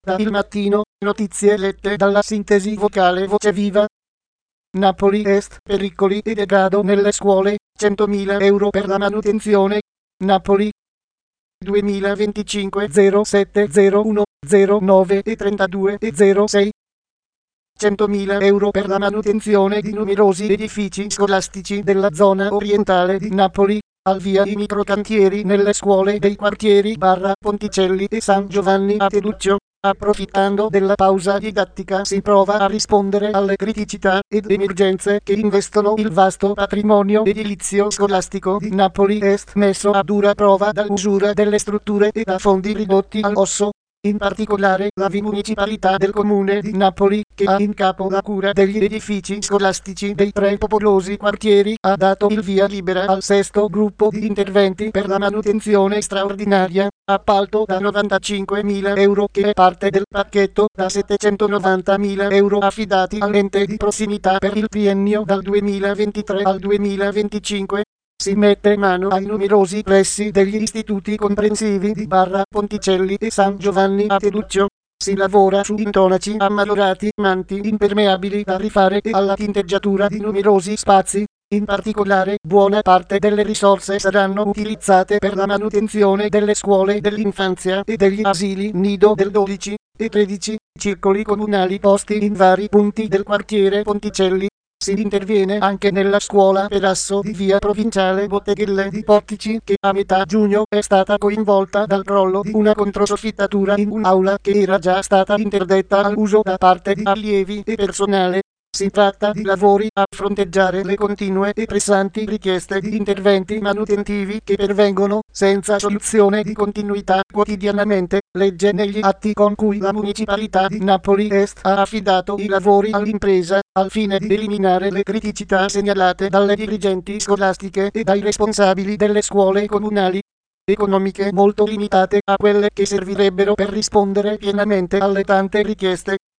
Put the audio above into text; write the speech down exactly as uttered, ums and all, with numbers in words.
Da Il Mattino, notizie lette dalla sintesi vocale Voce Viva. Napoli Est, pericoli e degrado nelle scuole, centomila euro per la manutenzione. Napoli duemilaventicinque zero sette zero uno zero nove e trentadue e zero sei. centomila euro per la manutenzione di numerosi edifici scolastici della zona orientale di Napoli. Al via i microcantieri nelle scuole dei quartieri Barra Ponticelli e San Giovanni a Teduccio. Approfittando della pausa didattica si prova a rispondere alle criticità ed emergenze che investono il vasto patrimonio edilizio scolastico di Napoli Est, messo a dura prova dall'usura delle strutture e da fondi ridotti all'osso. In particolare la municipalità del comune di Napoli, che ha in capo la cura degli edifici scolastici dei tre popolosi quartieri, ha dato il via libera al sesto gruppo di interventi per la manutenzione straordinaria, appalto da novantacinquemila euro, che è parte del pacchetto da settecentonovantamila euro affidati all'ente di prossimità per il triennio dal duemilaventitré al duemilaventicinque. Si mette mano ai numerosi pressi degli istituti comprensivi di Barra Ponticelli e San Giovanni a Teduccio. Si lavora su intonaci ammalorati, manti impermeabili da rifare e alla tinteggiatura di numerosi spazi. In particolare, buona parte delle risorse saranno utilizzate per la manutenzione delle scuole dell'infanzia e degli asili nido del dodici e tredici, circoli comunali posti in vari punti del quartiere Ponticelli. Si interviene anche nella scuola Perasso di via Provinciale Botteghelle di Portici, che a metà giugno è stata coinvolta dal crollo di una controsoffittatura in un'aula che era già stata interdetta all'uso da parte di allievi e personale. Si tratta di lavori a fronteggiare le continue e pressanti richieste di interventi manutentivi che pervengono senza soluzione di continuità quotidianamente. Legge negli atti con cui la municipalità di Napoli Est ha affidato i lavori all'impresa, al fine di eliminare le criticità segnalate dalle dirigenti scolastiche e dai responsabili delle scuole comunali. Economiche molto limitate a quelle che servirebbero per rispondere pienamente alle tante richieste.